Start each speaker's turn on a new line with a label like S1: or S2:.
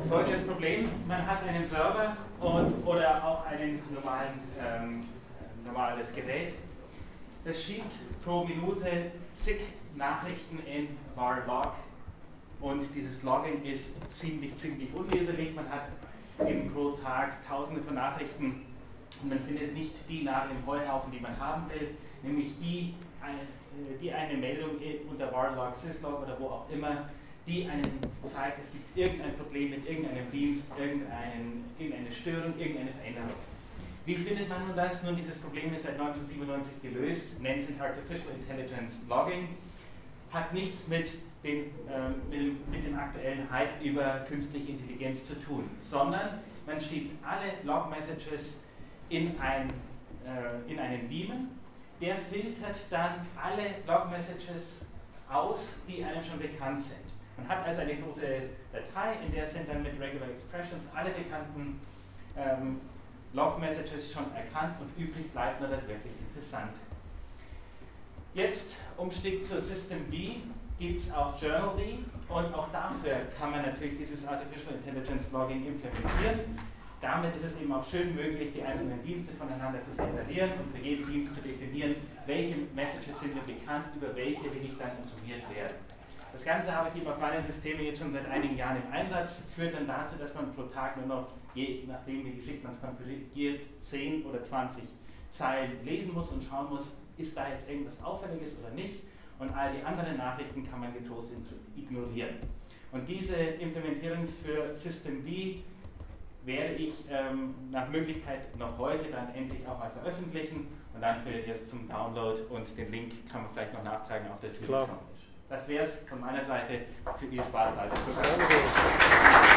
S1: folgendes Problem: Man hat einen Server oder auch ein normales Gerät, das schiebt pro Minute zig Nachrichten in var-log, und dieses Logging ist ziemlich unleserlich. Man hat eben pro Tag tausende von Nachrichten und man findet nicht die Nadel im Heuhaufen, die man haben will, nämlich die eine Meldung unter var-log, syslog oder wo auch immer, die einem zeigt, es gibt irgendein Problem mit irgendeinem Dienst, irgendeine Störung, irgendeine Veränderung. Wie findet man nun das? Nun, dieses Problem ist seit 1997 gelöst, nennt sich Artificial Intelligence Logging, hat nichts mit dem aktuellen Hype über künstliche Intelligenz zu tun, sondern man schiebt alle Log-Messages in einen Daemon, der filtert dann alle Log-Messages aus, die einem schon bekannt sind. Man hat also eine große Datei, in der sind dann mit Regular Expressions alle bekannten Log-Messages schon erkannt und übrig bleibt nur das wirklich Interessante. Jetzt Umstieg zur Systemd, gibt es auch journald, und auch dafür kann man natürlich dieses Artificial Intelligence Logging implementieren. Damit ist es eben auch schön möglich, die einzelnen Dienste voneinander zu separieren und für jeden Dienst zu definieren, welche Messages sind mir bekannt, über welche will ich dann informiert werden. Das Ganze habe ich eben auf meinen Systemen jetzt schon seit einigen Jahren im Einsatz, führt dann dazu, dass man pro Tag nur noch, je nachdem wie geschickt man es konfiguriert, 10 oder 20 Zeilen lesen muss und schauen muss, ist da jetzt irgendwas Auffälliges oder nicht, und all die anderen Nachrichten kann man getrost ignorieren. Und diese Implementierung für Systemd werde ich nach Möglichkeit noch heute dann endlich auch mal veröffentlichen, und dann findet ihr es zum Download, und den Link kann man vielleicht noch nachtragen auf der Tür. Das wäre es von meiner Seite. Viel Spaß, Alter.